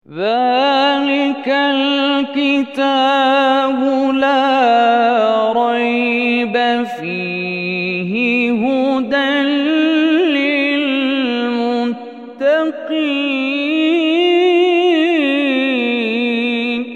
ذلك الكتاب لا ريب فيه هدى للمتقين.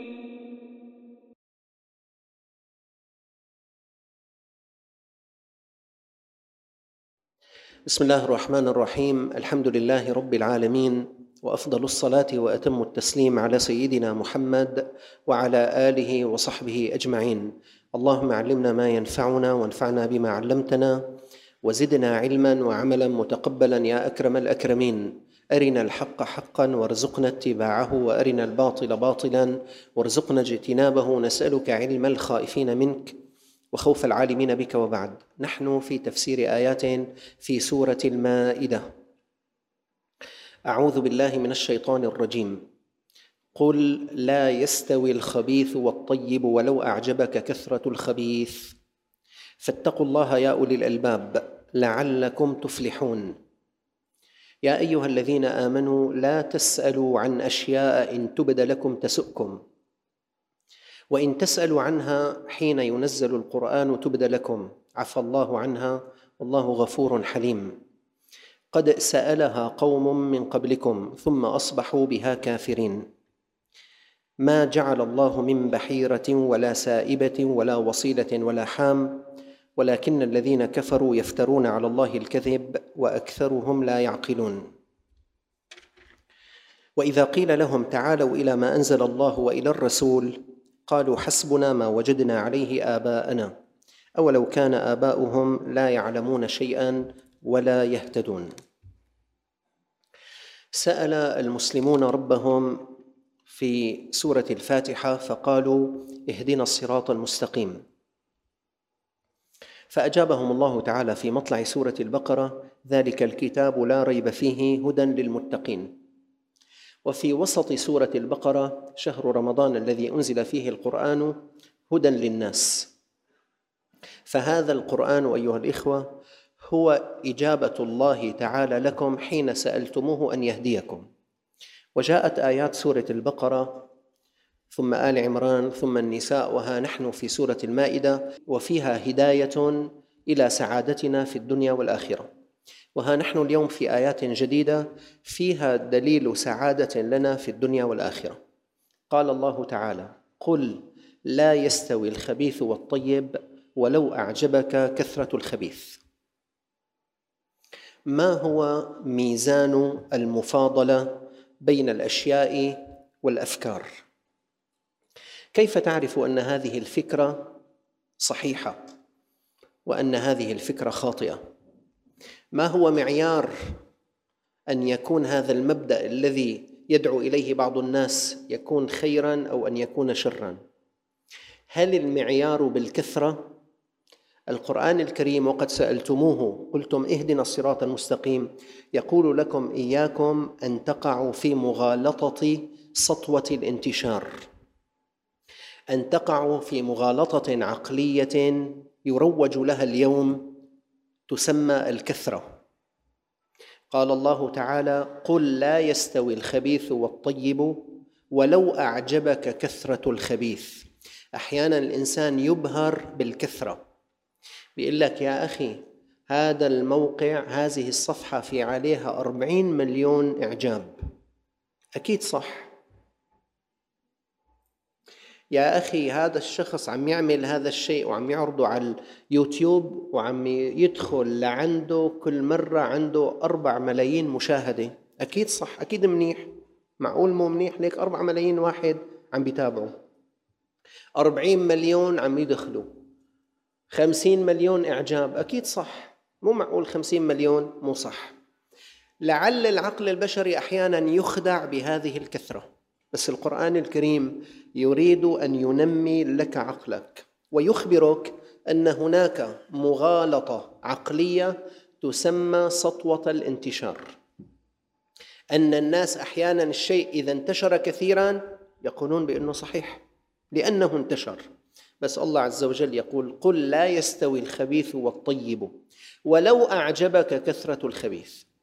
بسم الله الرحمن الرحيم. الحمد لله رب العالمين، وأفضل الصلاة وأتم التسليم على سيدنا محمد وعلى آله وصحبه أجمعين. اللهم علمنا ما ينفعنا وانفعنا بما علمتنا، وزدنا علما وعملا متقبلا يا أكرم الأكرمين. أرنا الحق حقا وارزقنا اتباعه، وأرنا الباطل باطلا وارزقنا اجتنابه. نسألك علم الخائفين منك وخوف العالمين بك. وبعد، نحن في تفسير آيات في سورة المائدة. أعوذ بالله من الشيطان الرجيم. قل لا يستوي الخبيث والطيب ولو أعجبك كثرة الخبيث فاتقوا الله يا أولي الألباب لعلكم تفلحون. يا أيها الذين آمنوا لا تسألوا عن أشياء إن تبد لكم تسؤكم، وإن تسألوا عنها حين ينزل القرآن تبد لكم عفى الله عنها والله غفور حليم. قد سألها قوم من قبلكم ثم أصبحوا بها كافرين. ما جعل الله من بحيرة ولا سائبة ولا وصيلة ولا حام، ولكن الذين كفروا يفترون على الله الكذب وأكثرهم لا يعقلون. وإذا قيل لهم تعالوا إلى ما أنزل الله وإلى الرسول قالوا حسبنا ما وجدنا عليه آباءنا أولو كان آباؤهم لا يعلمون شيئا ولا يهتدون. سأل المسلمون ربهم في سورة الفاتحة فقالوا اهدنا الصراط المستقيم، فأجابهم الله تعالى في مطلع سورة البقرة ذلك الكتاب لا ريب فيه هدى للمتقين. وفي وسط سورة البقرة شهر رمضان الذي أنزل فيه القرآن هدى للناس. فهذا القرآن أيها الإخوة هو إجابة الله تعالى لكم حين سألتموه أن يهديكم. وجاءت آيات سورة البقرة ثم آل عمران ثم النساء، وها نحن في سورة المائدة، وفيها هداية إلى سعادتنا في الدنيا والآخرة. وها نحن اليوم في آيات جديدة فيها دليل سعادة لنا في الدنيا والآخرة. قال الله تعالى قل لا يستوي الخبيث والطيب ولو أعجبك كثرة الخبيث. ما هو ميزان المفاضلة بين الأشياء والأفكار؟ كيف تعرف أن هذه الفكرة صحيحة وأن هذه الفكرة خاطئة؟ ما هو معيار أن يكون هذا المبدأ الذي يدعو إليه بعض الناس يكون خيراً أو أن يكون شراً؟ هل المعيار بالكثرة؟ القرآن الكريم وقد سألتموه قلتم اهدنا الصراط المستقيم يقول لكم إياكم أن تقعوا في مغالطة سطوة الانتشار، أن تقعوا في مغالطة عقلية يروج لها اليوم تسمى الكثرة. قال الله تعالى قل لا يستوي الخبيث والطيب ولو أعجبك كثرة الخبيث. أحيانا الإنسان يبهر بالكثرة، بيقول لك يا أخي هذا الموقع هذه الصفحة في عليها 40 مليون إعجاب، أكيد صح. يا أخي هذا الشخص عم يعمل هذا الشيء وعم يعرضه على اليوتيوب وعم يدخل لعنده كل مرة عنده 4 ملايين مشاهدة، أكيد صح، أكيد منيح. معقول مو منيح؟ ليك 4 ملايين واحد عم بيتابعوا، 40 مليون عم يدخلوا، 50 مليون إعجاب، أكيد صح. مو معقول 50 مليون مو صح. لعل العقل البشري أحيانا يخدع بهذه الكثرة، بس القرآن الكريم يريد أن ينمي لك عقلك ويخبرك أن هناك مغالطة عقلية تسمى سطوة الانتشار. أن الناس أحيانا الشيء إذا انتشر كثيرا يقولون بأنه صحيح لأنه انتشر، بس الله عز وجل يقول قل لا يستوي الخبيث والطيب ولو أعجبك كثرة الخبيث.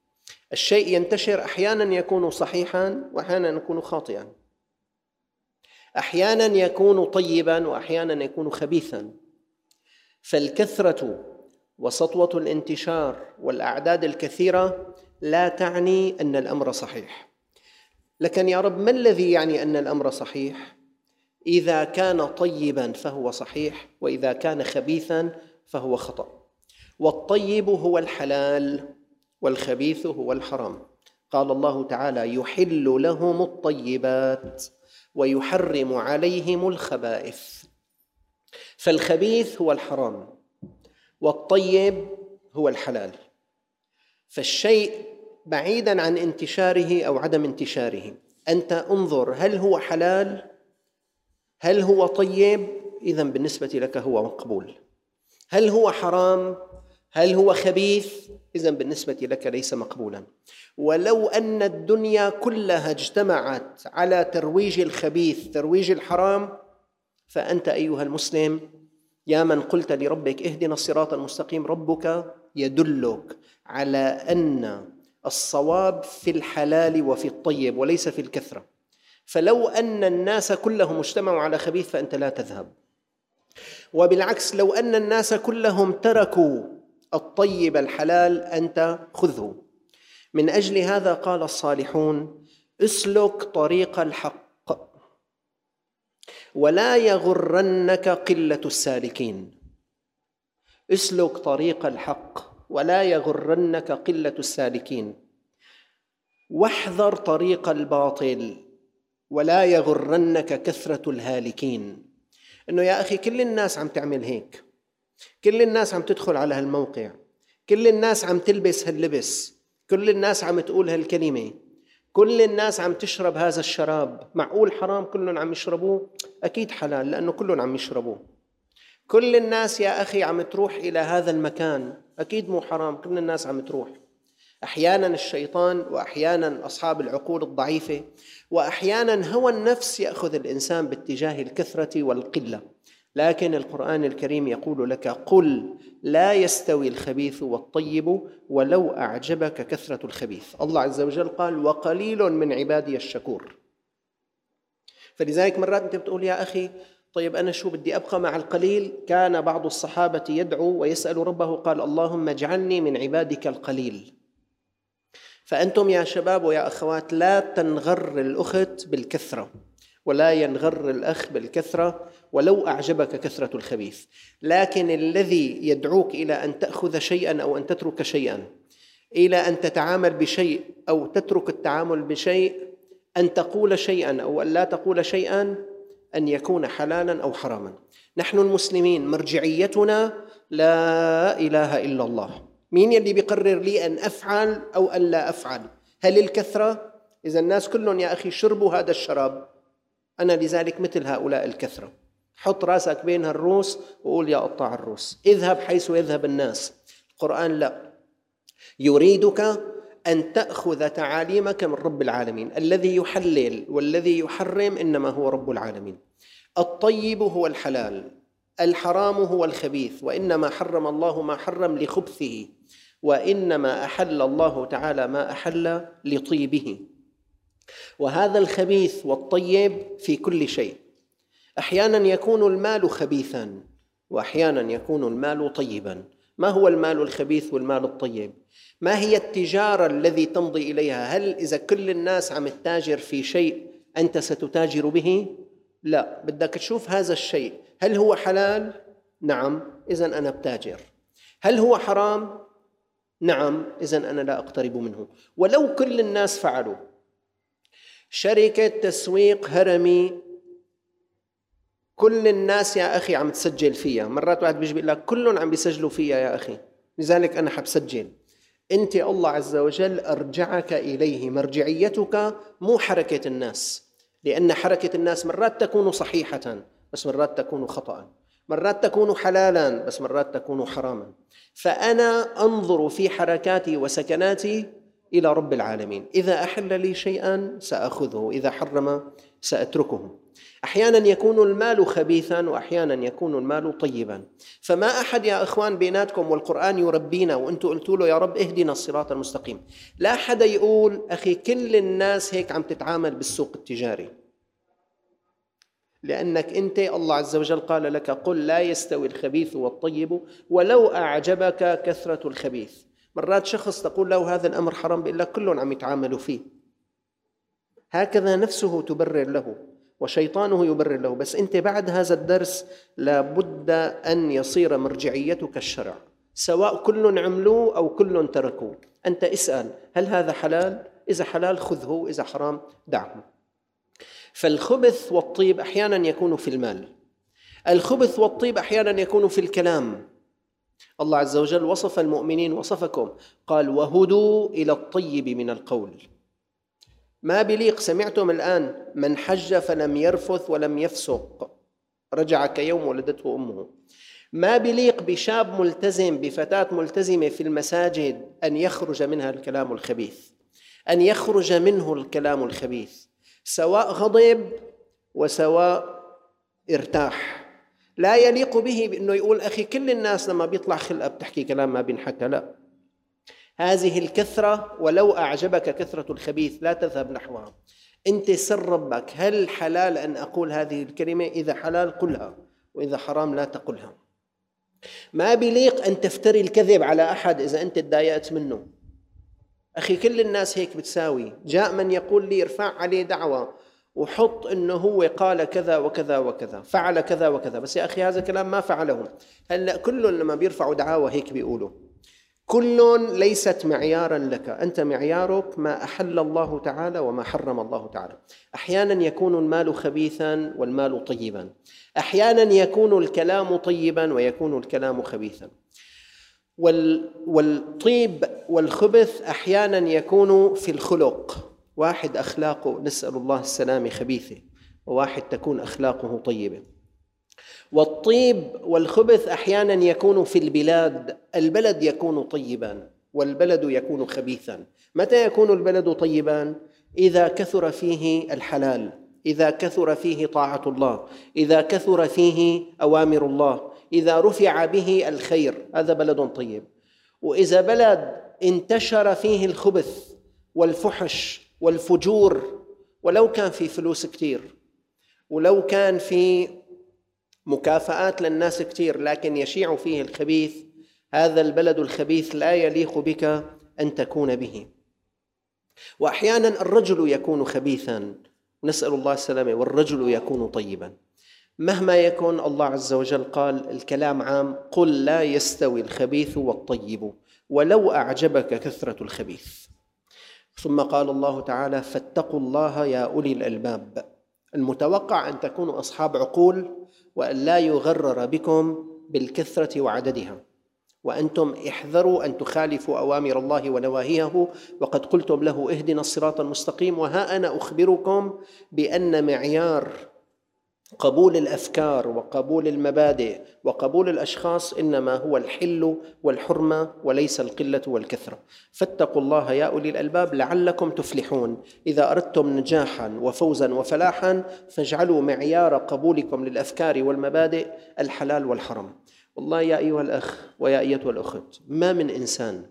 الشيء ينتشر، أحيانا يكون صحيحا وأحيانا يكون خاطئا، أحيانا يكون طيبا وأحيانا يكون خبيثا. فالكثرة وسطوة الانتشار والأعداد الكثيرة لا تعني أن الأمر صحيح. لكن يا رب، ما الذي يعني أن الأمر صحيح؟ إذا كان طيبا فهو صحيح، وإذا كان خبيثا فهو خطأ. والطيب هو الحلال والخبيث هو الحرام. قال الله تعالى: يحل لهم الطيبات ويحرم عليهم الخبائث. فالخبيث هو الحرام والطيب هو الحلال. فالشيء بعيداً عن انتشاره أو عدم انتشاره، أنت انظر هل هو حلال، هل هو طيب، إذن بالنسبة لك هو مقبول. هل هو حرام، هل هو خبيث، إذن بالنسبة لك ليس مقبولاً. ولو أن الدنيا كلها اجتمعت على ترويج الخبيث، ترويج الحرام، فأنت أيها المسلم يا من قلت لربك اهدنا الصراط المستقيم، ربك يدلك على أن الصواب في الحلال وفي الطيب وليس في الكثرة. فلو أن الناس كلهم اجتمعوا على خبيث فأنت لا تذهب، وبالعكس لو أن الناس كلهم تركوا الطيب الحلال أنت خذه. من أجل هذا قال الصالحون: اسلك طريق الحق ولا يغرنك قلة السالكين. اسلك طريق الحق ولا يغرنك قلة السالكين، واحذر طريق الباطل ولا يغرنك كثرة الهالكين. إنه يا أخي كل الناس عم تعمل هيك، كل الناس عم تدخل على هالموقع، كل الناس عم تلبس هاللبس، كل الناس عم تقول هالكلمة، كل الناس عم تشرب هذا الشراب. معقول حرام كلهم عم يشربوه؟ أكيد حلال لأنه كلهم عم يشربوه. كل الناس يا أخي عم تروح إلى هذا المكان، أكيد مو حرام، كل الناس عم تروح. أحيانا الشيطان وأحيانا أصحاب العقول الضعيفة وأحيانا هوى النفس يأخذ الإنسان باتجاه الكثرة والقلة. لكن القرآن الكريم يقول لك: قل لا يستوي الخبيث والطيب ولو أعجبك كثرة الخبيث. الله عز وجل قال: وقليل من عبادي الشكور. فلذلك مرات أنت بتقول يا أخي طيب أنا شو بدي أبقى مع القليل؟ كان بعض الصحابة يدعو ويسأل ربه قال: اللهم اجعلني من عبادك القليل. فأنتم يا شباب ويا أخوات لا تنغر الأخت بالكثرة ولا ينغر الأخ بالكثرة ولو أعجبك كثرة الخبيث. لكن الذي يدعوك إلى أن تأخذ شيئا أو أن تترك شيئا، إلى أن تتعامل بشيء أو تترك التعامل بشيء، أن تقول شيئا أو أن لا تقول شيئا، أن يكون حلالا أو حراما. نحن المسلمين مرجعيتنا لا إله إلا الله. مين يلي بيقرر لي أن أفعل أو أن لا أفعل؟ هل الكثرة؟ إذا الناس كلهم يا أخي شربوا هذا الشراب، أنا لذلك مثل هؤلاء الكثرة. حط راسك بين الروس وقول يا قطاع الروس، اذهب حيث يذهب الناس. القرآن لا، يريدك أن تأخذ تعاليمك من رب العالمين. الذي يحلل والذي يحرم إنما هو رب العالمين. الطيب هو الحلال، الحرام هو الخبيث، وإنما حرم الله ما حرم لخبثه، وإنما أحل الله تعالى ما أحل لطيبه. وهذا الخبيث والطيب في كل شيء. أحيانا يكون المال خبيثا وأحيانا يكون المال طيبا. ما هو المال الخبيث والمال الطيب؟ ما هي التجارة الذي تمضي إليها؟ هل إذا كل الناس عم تتاجر في شيء أنت ستتاجر به؟ لا، بدك تشوف هذا الشيء هل هو حلال؟ نعم، إذن أنا بتاجر. هل هو حرام؟ نعم، إذن أنا لا أقترب منه. ولو كل الناس فعلوا شركة تسويق هرمي، كل الناس يا أخي عم تسجل فيها، مرات واحد بيجي بيقول لك كلهم عم بيسجلوا فيها يا أخي لذلك أنا حبسجل. أنت الله عز وجل أرجعك إليه، مرجعيتك مو حركة الناس، لأن حركة الناس مرات تكون صحيحة بس مرات تكون خطأ، مرات تكون حلالا بس مرات تكون حراما. فأنا أنظر في حركاتي وسكناتي إلى رب العالمين. إذا أحل لي شيئا سأخذه، إذا حرم سأتركه. أحيانا يكون المال خبيثا وأحيانا يكون المال طيبا. فما أحد يا إخوان بيناتكم والقرآن يربينا وأنتوا قلتوا له يا رب اهدنا الصراط المستقيم، لا حدا يقول أخي كل الناس هيك عم تتعامل بالسوق التجاري، لأنك أنت الله عز وجل قال لك قل لا يستوي الخبيث والطيب ولو أعجبك كثرة الخبيث. مرات شخص تقول له هذا الأمر حرام، بيقول لك كلهم عم يتعاملوا فيه. هكذا نفسه تبرر له وشيطانه يبرر له. بس أنت بعد هذا الدرس لابد أن يصير مرجعيتك الشرع، سواء كل عملوه أو كل تركوه. أنت اسأل هل هذا حلال؟ إذا حلال خذه، إذا حرام دعه. فالخبث والطيب أحيانا يكون في المال، الخبث والطيب أحيانا يكون في الكلام. الله عز وجل وصف المؤمنين، وصفكم، قال وهدوا إلى الطيب من القول. ما بليق، سمعتم الآن من حج فلم يرفث ولم يفسق رجع كيوم ولدته أمه. ما بليق بشاب ملتزم، بفتاة ملتزمة في المساجد أن يخرج منها الكلام الخبيث، أن يخرج منه الكلام الخبيث، سواء غضب وسواء ارتاح. لا يليق به بأنه يقول أخي كل الناس لما بيطلع خلقة بتحكي كلام ما بينحكى. لا، هذه الكثرة ولو أعجبك كثرة الخبيث لا تذهب نحوها. أنت سر ربك، هل حلال أن أقول هذه الكلمة؟ إذا حلال قلها، وإذا حرام لا تقلها. ما بليق أن تفتري الكذب على أحد إذا أنت تضايقت منه. أخي كل الناس هيك بتساوي. جاء من يقول لي ارفع عليه دعوة وحط إنه هو قال كذا وكذا وكذا، فعل كذا وكذا، بس يا أخي هذا كلام ما فعله. هلأ كل لما بيرفعوا دعاوى هيك بيقولوا، كل ليست معيارا لك، أنت معيارك ما أحل الله تعالى وما حرم الله تعالى. أحيانا يكون المال خبيثا والمال طيبا، أحيانا يكون الكلام طيبا ويكون الكلام خبيثا. والطيب والخبث أحيانا يكون في الخلق، واحد أخلاقه نسأل الله السلامة خبيثة، وواحد تكون أخلاقه طيبة. والطيب والخبث أحيانا يكون في البلاد، البلد يكون طيبا والبلد يكون خبيثا. متى يكون البلد طيبا؟ إذا كثر فيه الحلال، إذا كثر فيه طاعة الله، إذا كثر فيه أوامر الله، إذا رفع به الخير، هذا بلد طيب. وإذا بلد انتشر فيه الخبث والفحش والفجور، ولو كان في فلوس كتير ولو كان في مكافآت للناس كتير، لكن يشيع فيه الخبيث، هذا البلد الخبيث لا يليق بك أن تكون به. وأحيانا الرجل يكون خبيثا، نسأل الله السلامة، والرجل يكون طيبا. مهما يكون الله عز وجل قال الكلام عام، قل لا يستوي الخبيث والطيب ولو أعجبك كثرة الخبيث. ثم قال الله تعالى فاتقوا الله يا أولي الألباب. المتوقع أن تكونوا أصحاب عقول وأن لا يغرر بكم بالكثرة وعددها، وأنتم احذروا أن تخالفوا أوامر الله ونواهيه، وقد قلتم له اهدنا الصراط المستقيم. وها أنا أخبركم بأن معيار قبول الأفكار وقبول المبادئ وقبول الأشخاص إنما هو الحل والحرمة وليس القلة والكثرة. فاتقوا الله يا أولي الألباب لعلكم تفلحون. إذا أردتم نجاحا وفوزا وفلاحا فاجعلوا معيار قبولكم للأفكار والمبادئ الحلال والحرام. والله يا أيها الأخ ويا أيتها الأخت، ما من إنسان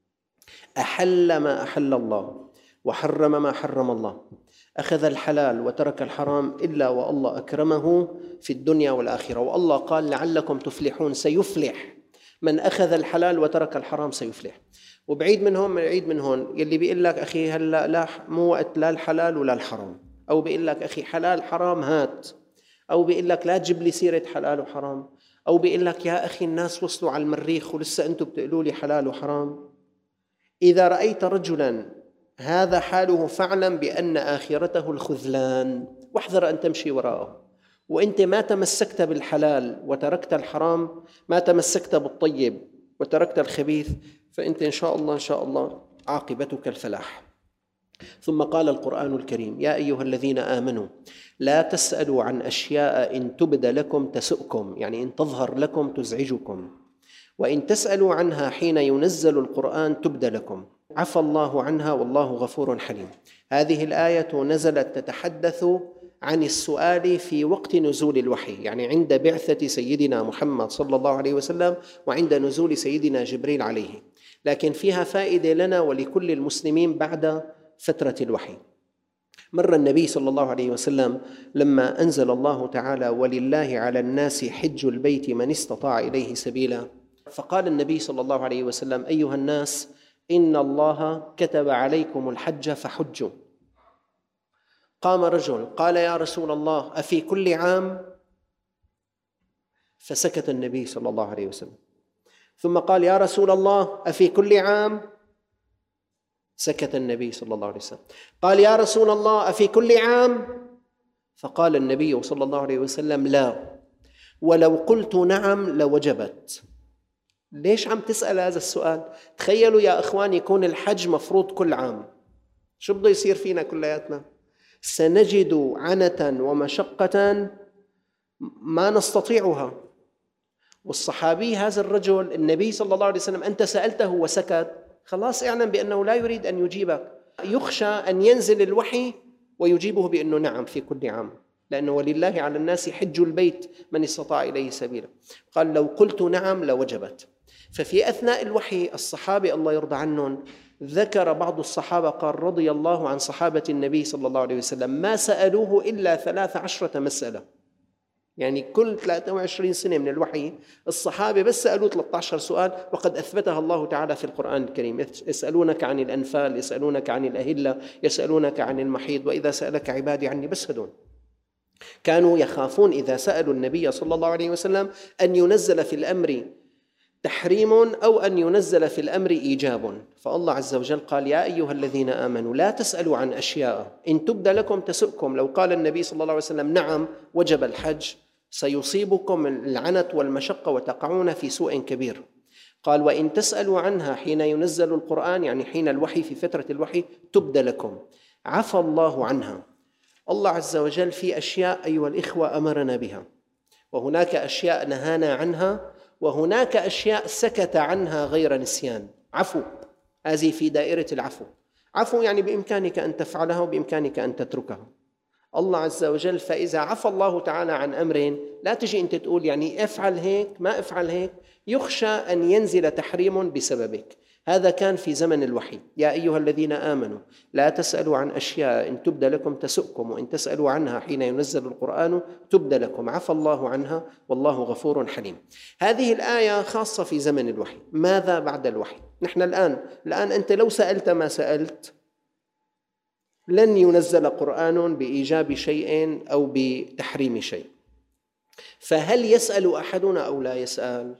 أحل ما أحل الله وحرم ما حرم الله، أخذ الحلال وترك الحرام، إلا والله أكرمه في الدنيا والآخرة. والله قال لعلكم تفلحون، سيفلح من أخذ الحلال وترك الحرام، سيفلح. وبعيد من هون بعيد من هون يلي بيقول لك أخي هلا لا مو وقت لا الحلال ولا الحرام، أو بيقول لك أخي حلال حرام هات، أو بيقول لك لا تجيب لي سيرة حلال وحرام، أو بيقول لك يا أخي الناس وصلوا على المريخ ولسه أنتم بتقولوا لي حلال وحرام. إذا رأيت رجلاً هذا حاله فاعلم بأن آخرته الخذلان، واحذر أن تمشي وراءه. وإنت ما تمسكت بالحلال وتركت الحرام، ما تمسكت بالطيب وتركت الخبيث، فإنت إن شاء الله عاقبتك الفلاح. ثم قال القرآن الكريم يا أيها الذين آمنوا لا تسألوا عن أشياء إن تبد لكم تسؤكم، يعني إن تظهر لكم تزعجكم، وإن تسألوا عنها حين ينزل القرآن تبد لكم. عفى الله عنها والله غفور حليم. هذه الآية نزلت تتحدث عن السؤال في وقت نزول الوحي، يعني عند بعثة سيدنا محمد صلى الله عليه وسلم وعند نزول سيدنا جبريل عليه، لكن فيها فائدة لنا ولكل المسلمين بعد فترة الوحي. مر النبي صلى الله عليه وسلم لما أنزل الله تعالى ولله على الناس حج البيت من استطاع إليه سبيلا، فقال النبي صلى الله عليه وسلم: أيها الناس، إن الله كتب عليكم الحج فحجوا. قام رجل قال: يا رسول الله، أفي كل عام؟ فسكت النبي صلى الله عليه وسلم. ثم قال: يا رسول الله، أفي كل عام؟ سكت النبي صلى الله عليه وسلم. قال: يا رسول الله، أفي كل عام؟ فقال النبي صلى الله عليه وسلم: لا، ولو قلت نعم لوجبت. ليش عم تسأل هذا السؤال؟ تخيلوا يا أخوان، يكون الحج مفروض كل عام، شو بده يصير فينا كلياتنا؟ سنجد عنة ومشقة ما نستطيعها. والصحابي هذا الرجل، النبي صلى الله عليه وسلم أنت سألته وسكت، خلاص اعلم بأنه لا يريد أن يجيبك. يخشى أن ينزل الوحي ويجيبه بأنه نعم في كل عام، لأنه ولله على الناس حج البيت من استطاع إليه سبيلا. قال: لو قلت نعم لوجبت. ففي أثناء الوحي الصحابة الله يرضى عنهم، ذكر بعض الصحابة قال رضي الله عن صحابة النبي صلى الله عليه وسلم ما سألوه إلا 13 مسألة، يعني كل 23 سنة من الوحي الصحابة بس سألوا 13 سؤال، وقد أثبتها الله تعالى في القرآن الكريم. يسألونك عن الأنفال، يسألونك عن الأهلة، يسألونك عن المحيض، وإذا سألك عبادي عني، بس هدول كانوا يخافون إذا سألوا النبي صلى الله عليه وسلم أن ينزل في الأمر تحريم أو أن ينزل في الأمر إيجاب. فالله عز وجل قال: يا أيها الذين آمنوا لا تسألوا عن أشياء إن تبد لكم تسؤكم. لو قال النبي صلى الله عليه وسلم نعم وجب الحج، سيصيبكم العنت والمشقة وتقعون في سوء كبير. قال: وإن تسألوا عنها حين ينزل القرآن، يعني حين الوحي، في فترة الوحي، تبد لكم، عفى الله عنها. الله عز وجل في أشياء أيها الإخوة أمرنا بها، وهناك أشياء نهانا عنها، وهناك أشياء سكت عنها غير نسيان. عفو، هذه في دائرة العفو. عفو يعني بإمكانك أن تفعلها وبإمكانك أن تتركها. الله عز وجل فإذا عفى الله تعالى عن أمر، لا تجي أنت تقول يعني افعل هيك ما افعل هيك، يخشى أن ينزل تحريم بسببك. هذا كان في زمن الوحي. يا أيها الذين آمنوا لا تسألوا عن أشياء إن تبد لكم تسؤكم، وإن تسألوا عنها حين ينزل القرآن تبد لكم، عفى الله عنها والله غفور حليم. هذه الآية خاصة في زمن الوحي. ماذا بعد الوحي؟ نحن الآن أنت لو سألت ما سألت لن ينزل قرآن بإيجاب شيء أو بتحريم شيء. فهل يسأل أحدنا أو لا يسأل؟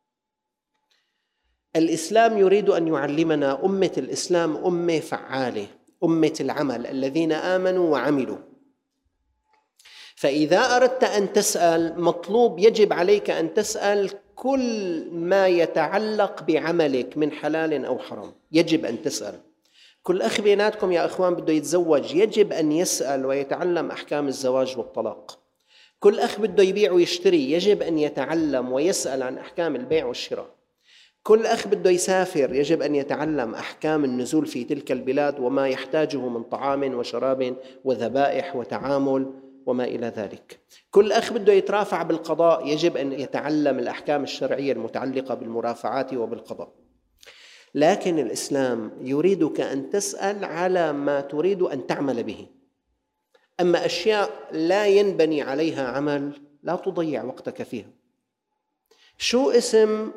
الإسلام يريد أن يعلمنا أمة الإسلام أمة فعالة، أمة العمل، الذين آمنوا وعملوا. فإذا أردت أن تسأل، مطلوب يجب عليك أن تسأل كل ما يتعلق بعملك من حلال أو حرام، يجب أن تسأل. كل أخ بيناتكم يا أخوان بده يتزوج يجب أن يسأل ويتعلم أحكام الزواج والطلاق. كل أخ بده يبيع ويشتري يجب أن يتعلم ويسأل عن أحكام البيع والشراء. كل أخ بده يسافر يجب أن يتعلم أحكام النزول في تلك البلاد وما يحتاجه من طعام وشراب وذبائح وتعامل وما إلى ذلك. كل أخ بده يترافع بالقضاء يجب أن يتعلم الأحكام الشرعية المتعلقة بالمرافعات وبالقضاء. لكن الإسلام يريدك أن تسأل على ما تريد أن تعمل به. أما أشياء لا ينبني عليها عمل لا تضيع وقتك فيها. شو اسم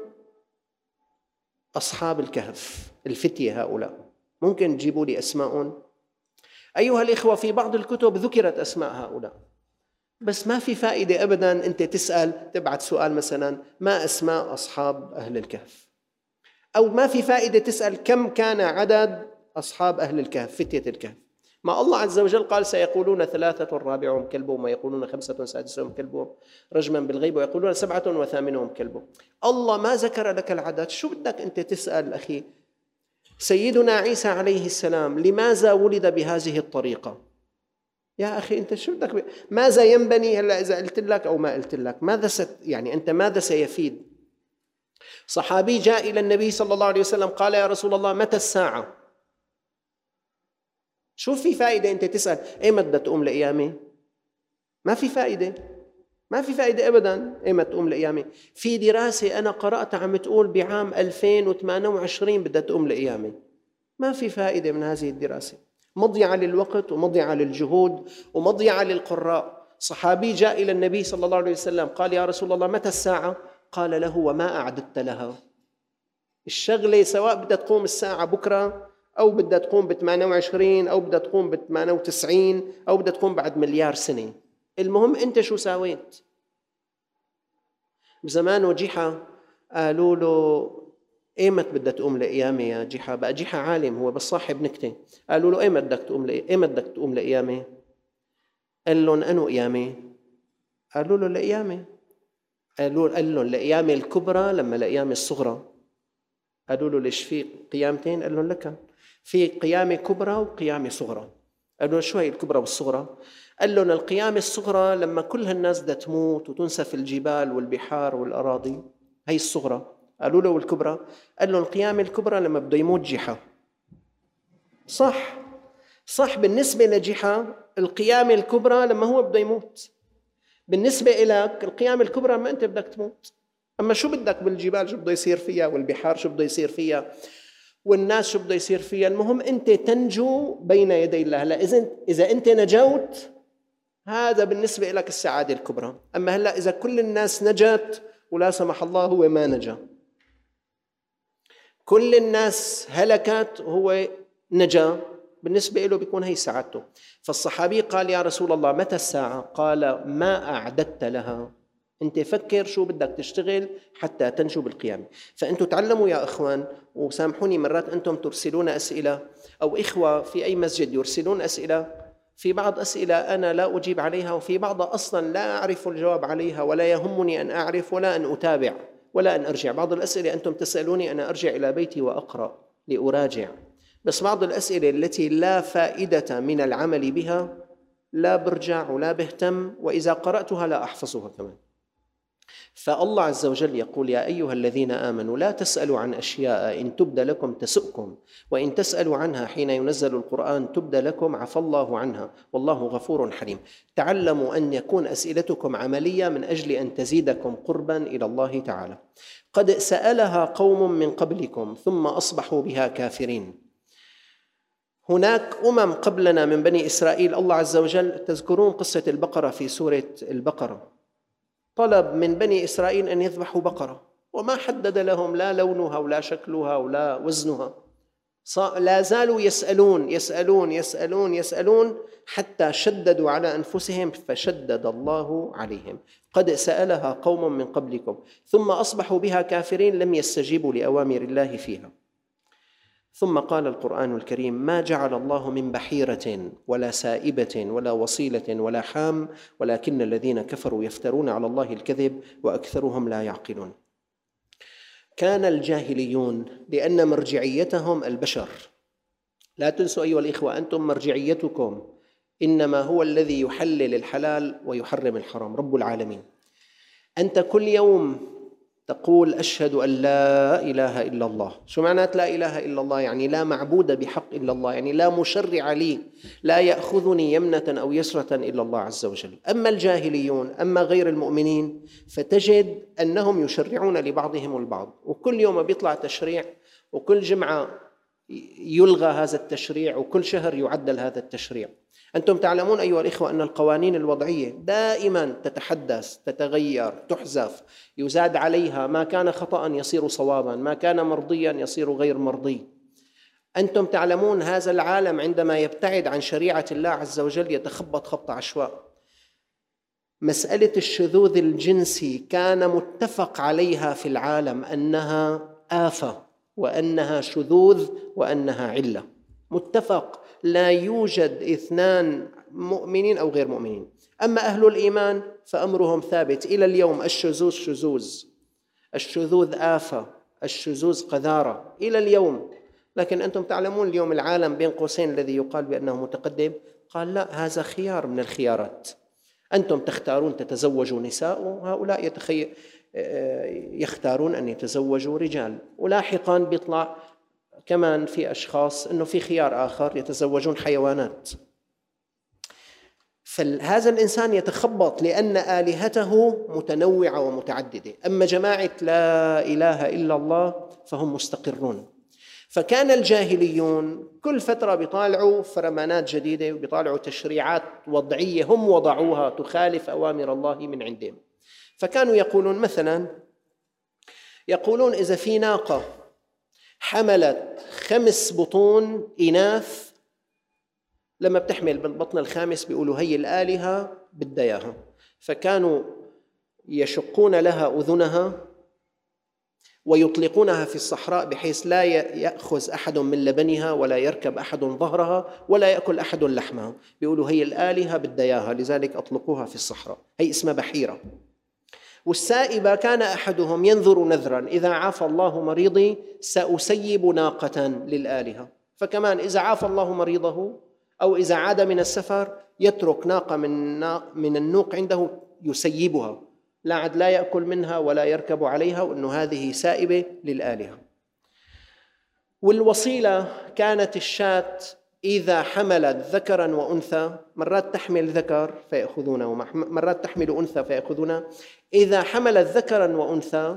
أصحاب الكهف، الفتية هؤلاء؟ ممكن تجيبوا لي أسماء؟ أيها الإخوة، في بعض الكتب ذكرت أسماء هؤلاء، بس ما في فائدة أبداً أنت تسأل، تبعت سؤال مثلاً ما أسماء أصحاب أهل الكهف، أو ما في فائدة تسأل كم كان عدد أصحاب أهل الكهف، فتية الكهف. ما الله عز وجل قال سيقولون 3 رابعهم كلبهم، ويقولون 5 سادسهم كلبهم رجما بالغيب، ويقولون 7 وثامنهم كلبهم. الله ما ذكر لك العدد، شو بدك أنت تسأل أخي؟ سيدنا عيسى عليه السلام لماذا ولد بهذه الطريقة؟ يا أخي أنت شو بدك ماذا ينبني هلا إذا قلت لك أو ما قلت لك؟ يعني أنت ماذا سيفيد؟ صحابي جاء إلى النبي صلى الله عليه وسلم قال يا رسول الله متى الساعة؟ شو في فائدة أنت تسأل إيمت بدها تقوم لقيامة؟ ما في فائدة، ما في فائدة أبداً إيمت تقوم لقيامة. في دراسة أنا قرأتها عم تقول بعام 2028 بدها تقوم لقيامة. ما في فائدة من هذه الدراسة، مضيعة للوقت ومضيعة للجهود ومضيعة للقراء. صحابي جاء إلى النبي صلى الله عليه وسلم قال: يا رسول الله متى الساعة؟ قال له: وما أعددت لها؟ الشغلة سواء بدها تقوم الساعة بكرة أو بدها تقوم ب28 أو بدها تقوم ب98 أو بدها تقوم بعد مليار سنة، المهم أنت شو ساويت. بزمان وجيحة قالوا له: ايمت بدها تقوم لقيامة يا جيحة؟ بقى جيحة عالم هو بس صاحب نكتة. قالوا له: ايمت بدك تقوم لقيامة؟ قال لهم: أنو قيامة؟ قالوا له: لقيامة. قال لهم: لقيامة الكبرى لما لقيامة الصغرى؟ قالوا له: ليش في قيامتين؟ قال لهم: لك في قيامة كبرى وقيامة صغرى. قالوا له: شو هي الكبرى والصغرى؟ قال لهم: القيامة الصغرى لما كل هالناس بدها تموت وتنسف الجبال والبحار والأراضي، هي الصغرى. قالوا له: والكبرى؟ قال لهم: القيامة الكبرى لما بده يموت جحا. صح بالنسبة لجحا القيامة الكبرى لما هو بده يموت، بالنسبة إليك القيامة الكبرى ما أنت بدك تموت. أما شو بدك بالجبال شو بده يصير فيها، والبحار شو بده يصير فيها، والناس شو بده يصير فيها، المهم أنت تنجو بين يدي الله. هلا إذا أنت نجوت هذا بالنسبة لك السعادة الكبرى. أما هلا إذا كل الناس نجت ولا سمح الله هو ما نجا، كل الناس هلكت وهو نجا، بالنسبة له بيكون هي سعادته. فالصحابي قال: يا رسول الله متى الساعة؟ قال: ما أعددت لها؟ أنت فكر شو بدك تشتغل حتى تنجو بالقيامة. فأنتم تعلموا يا أخوان، وسامحوني مرات أنتم ترسلون أسئلة أو إخوة في أي مسجد يرسلون أسئلة، في بعض أسئلة أنا لا أجيب عليها، وفي بعض أصلا لا أعرف الجواب عليها ولا يهمني أن أعرف ولا أن أتابع ولا أن أرجع. بعض الأسئلة أنتم تسألوني أنا أرجع إلى بيتي وأقرأ لأراجع، بس بعض الأسئلة التي لا فائدة من العمل بها لا برجع ولا بهتم، وإذا قرأتها لا أحفظها كمان. فالله عز وجل يقول: يا أيها الذين آمنوا لا تسألوا عن أشياء إن تبد لكم تسؤكم، وإن تسألوا عنها حين ينزل القرآن تبد لكم عفى الله عنها والله غفور حليم. تعلموا أن يكون أسئلتكم عملية من أجل أن تزيدكم قربا إلى الله تعالى. قد سألها قوم من قبلكم ثم أصبحوا بها كافرين. هناك قبلنا من بني إسرائيل، الله عز وجل تذكرون قصة البقرة في سورة البقرة، طلب من بني إسرائيل أن يذبحوا بقرة وما حدد لهم لا لونها ولا شكلها ولا وزنها، لا زالوا يسألون يسألون يسألون يسألون حتى شددوا على أنفسهم فشدد الله عليهم. قد سألها قوم من قبلكم ثم أصبحوا بها كافرين، لم يستجيبوا لأوامر الله فيها. ثم قال القرآن الكريم: ما جعل الله من بحيرة ولا سائبة ولا وصيلة ولا حام ولكن الذين كفروا يفترون على الله الكذب وأكثرهم لا يعقلون. كان الجاهليون لأن مرجعيتهم البشر، لا تنسوا أيها الإخوة أنتم مرجعيتكم إنما هو الذي يحلل الحلال ويحرم الحرام، رب العالمين. أنت كل يوم تقول: أشهد أن لا إله إلا الله. شو معنات لا إله إلا الله؟ يعني لا معبود بحق إلا الله، يعني لا مشرع لي، لا يأخذني يمنة أو يسرة إلا الله عز وجل. أما الجاهليون، أما غير المؤمنين، فتجد أنهم يشرعون لبعضهم البعض، وكل يوم بيطلع تشريع، وكل جمعة يلغى هذا التشريع، وكل شهر يعدل هذا التشريع. أنتم تعلمون أيها الإخوة أن القوانين الوضعية دائما تتحدث، تتغير، تحذف، يزاد عليها، ما كان خطأ يصير صوابا، ما كان مرضيا يصير غير مرضي. أنتم تعلمون هذا العالم عندما يبتعد عن شريعة الله عز وجل يتخبط خبط عشواء. مسألة الشذوذ الجنسي كان متفق عليها في العالم أنها آفة وأنها شذوذ وأنها علة، متفق، لا يوجد اثنان مؤمنين أو غير مؤمنين. أما أهل الإيمان فأمرهم ثابت إلى اليوم. الشذوذ شذوذ، الشذوذ آفة، الشذوذ قذارة إلى اليوم. لكن أنتم تعلمون اليوم العالم بين قوسين الذي يقال بأنه متقدم قال: لا، هذا خيار من الخيارات، أنتم تختارون تتزوجوا نساء، وهؤلاء يختارون أن يتزوجوا رجال. ولاحقا بيطلع كمان في أشخاص أنه في خيار آخر يتزوجون حيوانات، فهذا الإنسان يتخبط لأن آلهته متنوعة ومتعددة. أما جماعة لا إله إلا الله فهم مستقرون. فكان الجاهليون كل فترة بيطالعوا فرمانات جديدة وبيطالعوا تشريعات وضعية هم وضعوها تخالف أوامر الله من عندهم. فكانوا يقولون مثلا، يقولون إذا في ناقة حملت 5 بطون إناث، لما بتحمل بالبطن الخامس بيقولوا هي الآلهة بدها إياها، فكانوا يشقون لها أذنها ويطلقونها في الصحراء بحيث لا يأخذ أحد من لبنها ولا يركب أحد ظهرها ولا يأكل أحد لحمها، بيقولوا هي الآلهة بدها إياها لذلك أطلقوها في الصحراء، هي اسمها بحيرة. والسائبة كان أحدهم ينذر نذرا، إذا عافى الله مريضي سأسيب ناقة للآلهة، فكمان إذا عافى الله مريضه أو إذا عاد من السفر يترك ناقة من النوق عنده يسيبها، لا يأكل منها ولا يركب عليها، وأنه هذه سائبة للآلهة. والوصيلة كانت الشاة إذا حملت ذكرا وأنثى، مرات تحمل ذكر فيأخذونه ومرات تحمل أنثى فيأخذونه، إذا حملت ذكرا وأنثى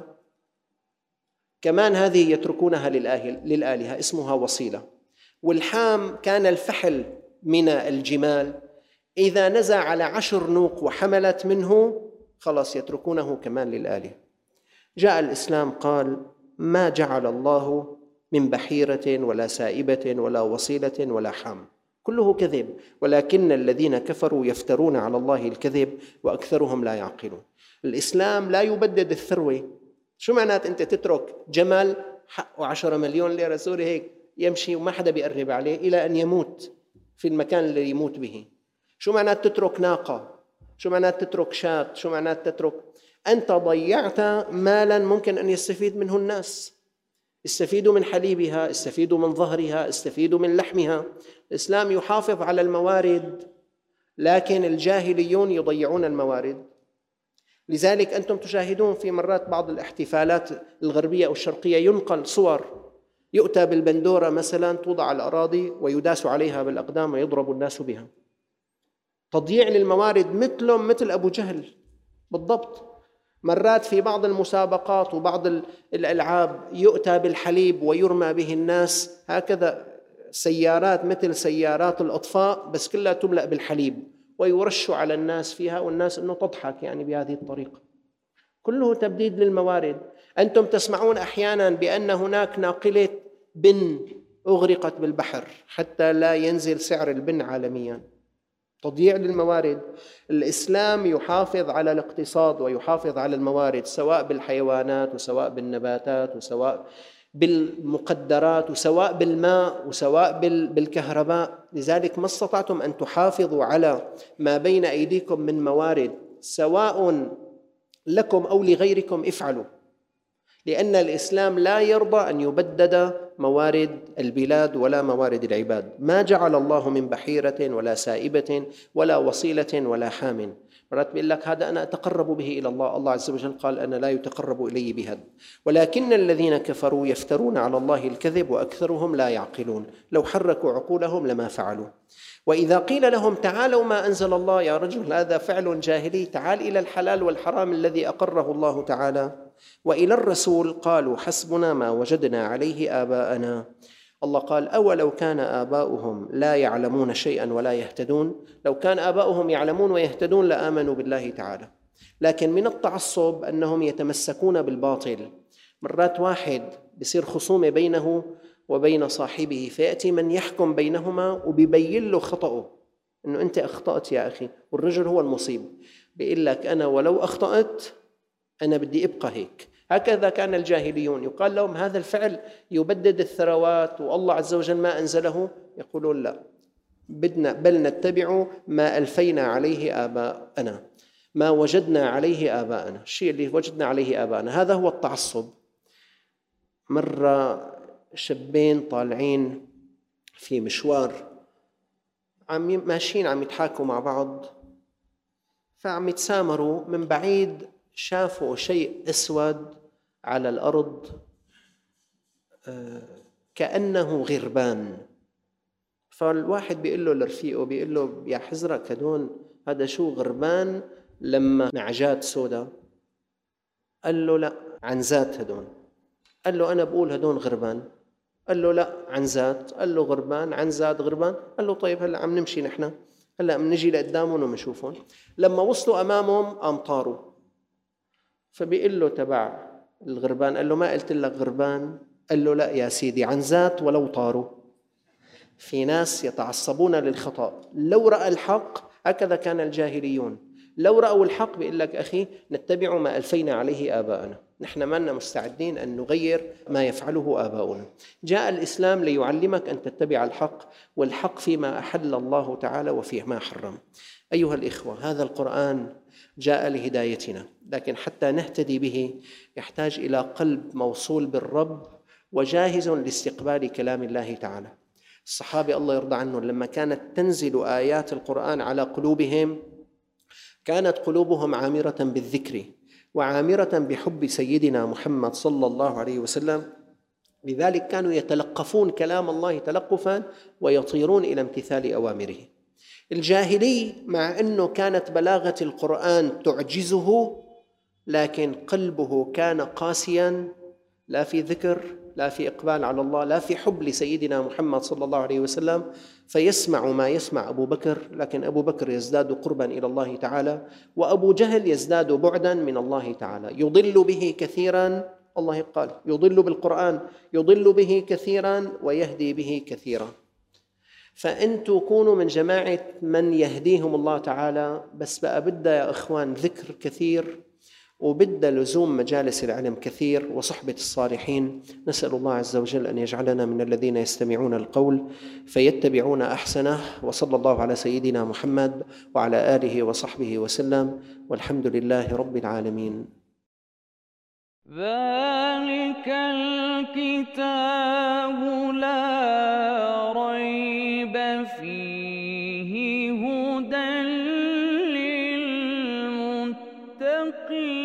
كمان هذه يتركونها للآلهة، اسمها وصيلة. والحام كان الفحل من الجمال، إذا نزع على 10 نوق وحملت منه خلاص يتركونه كمان للآلهة. جاء الإسلام قال ما جعل الله من بحيرة ولا سائبة ولا وصيلة ولا حام، كله كذب، ولكن الذين كفروا يفترون على الله الكذب وأكثرهم لا يعقلون. الإسلام لا يبدد الثروة. شو معنات أنت تترك جمل حقه 10 مليون ليرة سوري هيك يمشي وما حدا بيقرب عليه إلى أن يموت في المكان اللي يموت به؟ شو معنات تترك ناقة؟ شو معنات تترك شاة؟ شو معنات تترك؟ أنت ضيعت مالا ممكن أن يستفيد منه الناس، استفيدوا من حليبها، استفيدوا من ظهرها، استفيدوا من لحمها. الإسلام يحافظ على الموارد، لكن الجاهليون يضيعون الموارد. لذلك أنتم تشاهدون في مرات بعض الاحتفالات الغربية أو الشرقية ينقل صور، يؤتى بالبندورة مثلا توضع على الأراضي ويداس عليها بالأقدام ويضرب الناس بها. تضييع للموارد، مثل أبو جهل بالضبط. مرات في بعض المسابقات وبعض الألعاب يؤتى بالحليب ويرمى به الناس، هكذا سيارات مثل سيارات الأطفاء بس كلها تملأ بالحليب ويرش على الناس فيها، والناس أنه تضحك يعني بهذه الطريقة. كله تبديد للموارد. أنتم تسمعون أحيانا بأن هناك ناقلة بن أغرقت بالبحر حتى لا ينزل سعر البن عالميا. تضييع للموارد. الإسلام يحافظ على الاقتصاد ويحافظ على الموارد، سواء بالحيوانات وسواء بالنباتات وسواء بالمقدرات وسواء بالماء وسواء بالكهرباء. لذلك ما استطعتم أن تحافظوا على ما بين أيديكم من موارد سواء لكم أو لغيركم افعلوا، لأن الإسلام لا يرضى أن يبدد موارد البلاد ولا موارد العباد. ما جعل الله من بحيرة ولا سائبة ولا وصيلة ولا حام. مرات بيقول لك هذا أنا أتقرب به إلى الله، الله عز وجل قال أنا لا يتقرب إلي بهذا. ولكن الذين كفروا يفترون على الله الكذب وأكثرهم لا يعقلون، لو حركوا عقولهم لما فعلوا. وإذا قيل لهم تعالوا ما أنزل الله، يا رجل هذا فعل جاهلي، تعال إلى الحلال والحرام الذي أقره الله تعالى، وإلى الرسول قالوا حسبنا ما وجدنا عليه آباءنا. الله قال أولو كان آباؤهم لا يعلمون شيئا ولا يهتدون، لو كان آباؤهم يعلمون ويهتدون لآمنوا بالله تعالى. لكن من التعصب أنهم يتمسكون بالباطل. مرات واحد بيصير خصومة بينه وبين صاحبه، فيأتي من يحكم بينهما وبيبين له خطأه، أنه أنت أخطأت يا أخي، والرجل هو المصيب، بيقول لك أنا ولو أخطأت أنا بدي أبقى هيك. هكذا كان الجاهليون، يقال لهم هذا الفعل يبدد الثروات والله عز وجل ما أنزله، يقولون لا، بدنا بل نتبع ما ألفينا عليه آباءنا، ما وجدنا عليه آباءنا، الشيء اللي وجدنا عليه آباءنا. هذا هو التعصب. مرة شابين طالعين في مشوار، ماشيين عم يتحاكوا مع بعض، فعم يتسامروا، من بعيد شافوا شيء أسود على الأرض كأنه غربان. فالواحد بيقول له لرفيقه، بيقول له يا حزرك هدون هذا شو غربان لما نعجات سودا؟ قال له لا عنزات هدون. قال له أنا بقول هدون غربان. قال له لا عنزات. قال له غربان عنزات غربان. قال له طيب هلا عم نمشي نحن، هلا عم نجي لقدامهم وبنشوفهم. لما وصلوا أمامهم قام طاروا. فبيقول له تبع الغربان، قال له ما قلت لك غربان؟ قال له لا يا سيدي عنزات ولو طاروا. في ناس يتعصبون للخطأ، لو رأى الحق هكذا كان الجاهليون، لو رأوا الحق بيقول لك أخي نتبع ما ألفينا عليه آباءنا، نحن ما لنا مستعدين أن نغير ما يفعله آباؤنا. جاء الإسلام ليعلمك أن تتبع الحق، والحق فيما أحل الله تعالى وفيما حرم. أيها الإخوة، هذا القرآن جاء لهدايتنا، لكن حتى نهتدي به يحتاج إلى قلب موصول بالرب وجاهز لاستقبال كلام الله تعالى. الصحابة الله يرضى عنهم لما كانت تنزل آيات القرآن على قلوبهم كانت قلوبهم عامرة بالذكر وعامرة بحب سيدنا محمد صلى الله عليه وسلم، لذلك كانوا يتلقفون كلام الله تلقفا ويطيرون إلى امتثال أوامره. الجاهلي مع أنه كانت بلاغة القرآن تعجزه، لكن قلبه كان قاسيا، لا في ذكر، لا في إقبال على الله، لا في حب لسيدنا محمد صلى الله عليه وسلم، فيسمع ما يسمع أبو بكر، لكن أبو بكر يزداد قربا إلى الله تعالى، وأبو جهل يزداد بعدا من الله تعالى. يضل به كثيرا، الله قال يضل بالقرآن، يضل به كثيرا ويهدي به كثيرا. فأنتوا كونوا من جماعة من يهديهم الله تعالى، بس بقى بدها يا إخوان ذكر كثير، وبدأ لزوم مجالس العلم كثير وصحبة الصالحين. نسأل الله عز وجل أن يجعلنا من الذين يستمعون القول فيتبعون أحسنه، وصلى الله على سيدنا محمد وعلى آله وصحبه وسلم، والحمد لله رب العالمين. ذلك الكتاب لا ريب فيه هدى للمتقين.